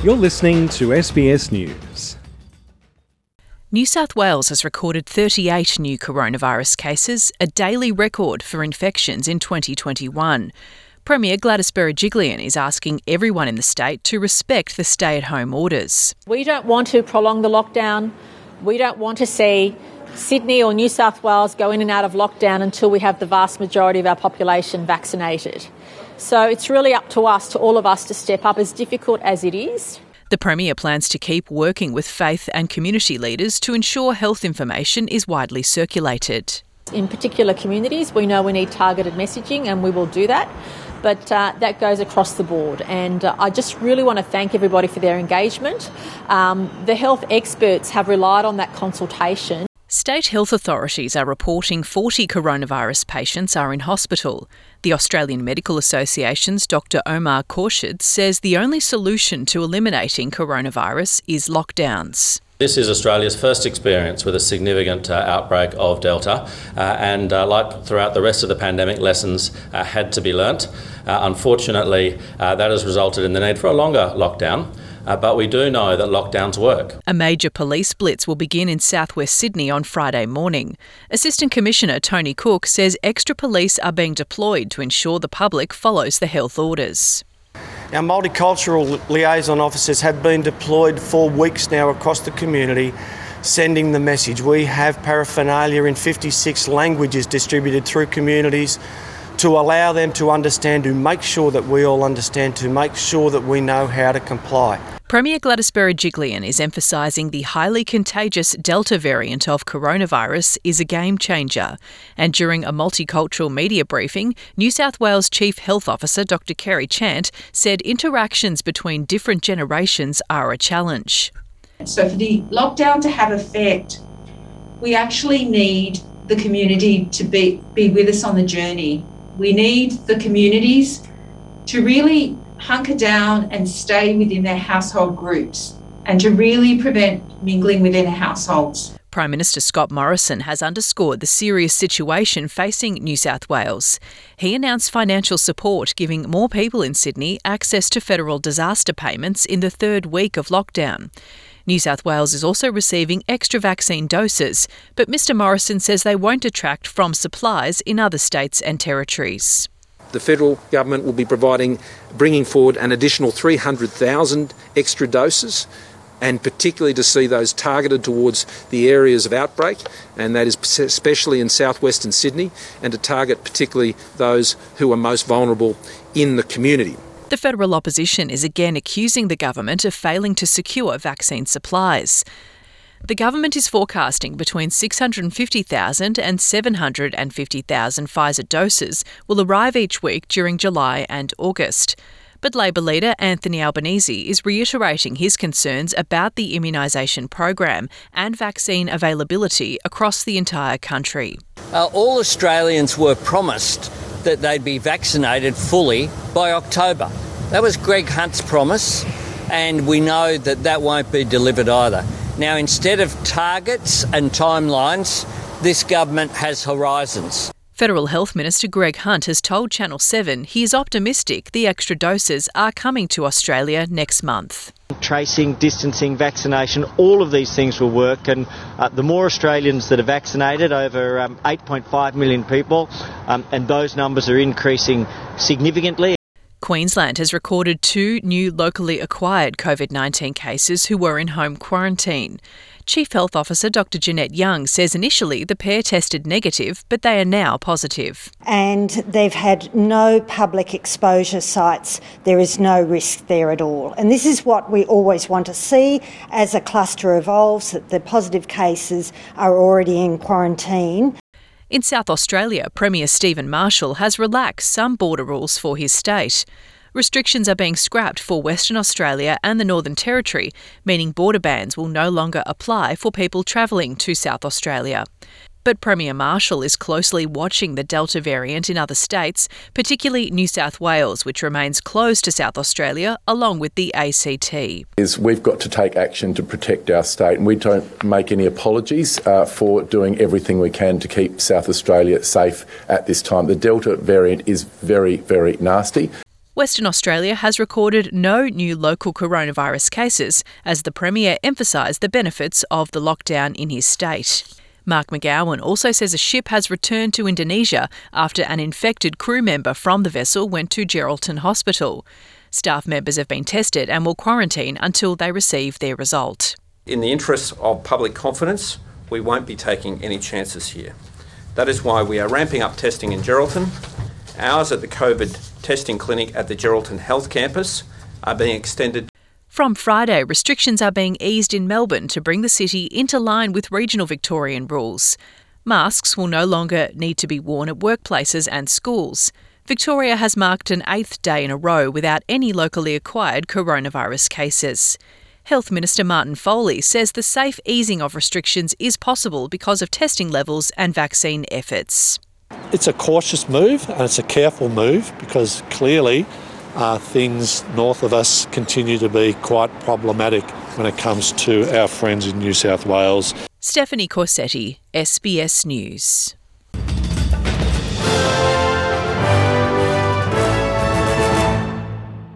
You're listening to SBS News. New South Wales has recorded 38 new coronavirus cases, a daily record for infections in 2021. Premier Gladys Berejiklian is asking everyone in the state to respect the stay-at-home orders. We don't want to prolong the lockdown. We don't want to see Sydney or New South Wales go in and out of lockdown until we have the vast majority of our population vaccinated. So it's really up to us, to all of us, to step up, as difficult as it is. The Premier plans to keep working with faith and community leaders to ensure health information is widely circulated. In particular communities, we know we need targeted messaging, and we will do that. But that goes across the board. And I just really want to thank everybody for their engagement. The health experts have relied on that consultation. State health authorities are reporting 40 coronavirus patients are in hospital. The Australian Medical Association's Dr Omar Khorshid says the only solution to eliminating coronavirus is lockdowns. This is Australia's first experience with a significant outbreak of Delta, and like throughout the rest of the pandemic, lessons had to be learnt. Unfortunately, that has resulted in the need for a longer lockdown. But we do know that lockdowns work. A major police blitz will begin in southwest Sydney on Friday morning. Assistant Commissioner Tony Cook says extra police are being deployed to ensure the public follows the health orders. Our multicultural liaison officers have been deployed for weeks now across the community, sending the message. We have paraphernalia in 56 languages distributed through communities to allow them to understand, to make sure that we all understand, to make sure that we know how to comply. Premier Gladys Berejiklian is emphasising the highly contagious Delta variant of coronavirus is a game changer. And during a multicultural media briefing, New South Wales Chief Health Officer Dr Kerry Chant said interactions between different generations are a challenge. So for the lockdown to have effect, we actually need the community to be with us on the journey. We need the communities to really hunker down and stay within their household groups and to really prevent mingling within households. Prime Minister Scott Morrison has underscored the serious situation facing New South Wales. He announced financial support giving more people in Sydney access to federal disaster payments in the third week of lockdown. New South Wales is also receiving extra vaccine doses, but Mr Morrison says they won't detract from supplies in other states and territories. The federal government will be bringing forward an additional 300,000 extra doses, and particularly to see those targeted towards the areas of outbreak, and that is especially in southwestern Sydney, and to target particularly those who are most vulnerable in the community. The federal opposition is again accusing the government of failing to secure vaccine supplies. The government is forecasting between 650,000 and 750,000 Pfizer doses will arrive each week during July and August. But Labor leader Anthony Albanese is reiterating his concerns about the immunisation program and vaccine availability across the entire country. All Australians were promised that they'd be vaccinated fully by October. That was Greg Hunt's promise, and we know that that won't be delivered either. Now, instead of targets and timelines, this government has horizons. Federal Health Minister Greg Hunt has told Channel 7 he is optimistic the extra doses are coming to Australia next month. Tracing, distancing, vaccination, all of these things will work, and the more Australians that are vaccinated, over 8.5 million people, and those numbers are increasing significantly. Queensland has recorded 2 new locally acquired COVID-19 cases who were in home quarantine. Chief Health Officer Dr Jeanette Young says initially the pair tested negative, but they are now positive. And they've had no public exposure sites. There is no risk there at all. And this is what we always want to see as a cluster evolves, that the positive cases are already in quarantine. In South Australia, Premier Stephen Marshall has relaxed some border rules for his state. Restrictions are being scrapped for Western Australia and the Northern Territory, meaning border bans will no longer apply for people travelling to South Australia. But Premier Marshall is closely watching the Delta variant in other states, particularly New South Wales, which remains closed to South Australia, along with the ACT. We've got to take action to protect our state, and we don't make any apologies for doing everything we can to keep South Australia safe at this time. The Delta variant is very, very nasty. Western Australia has recorded no new local coronavirus cases as the Premier emphasised the benefits of the lockdown in his state. Mark McGowan also says a ship has returned to Indonesia after an infected crew member from the vessel went to Geraldton Hospital. Staff members have been tested and will quarantine until they receive their result. In the interests of public confidence, we won't be taking any chances here. That is why we are ramping up testing in Geraldton. Hours at the COVID testing clinic at the Geraldton Health Campus are being extended. From Friday, restrictions are being eased in Melbourne to bring the city into line with regional Victorian rules. Masks will no longer need to be worn at workplaces and schools. Victoria has marked an 8th day in a row without any locally acquired coronavirus cases. Health Minister Martin Foley says the safe easing of restrictions is possible because of testing levels and vaccine efforts. It's a cautious move and it's a careful move because clearly things north of us continue to be quite problematic when it comes to our friends in New South Wales. Stephanie Corsetti, SBS News.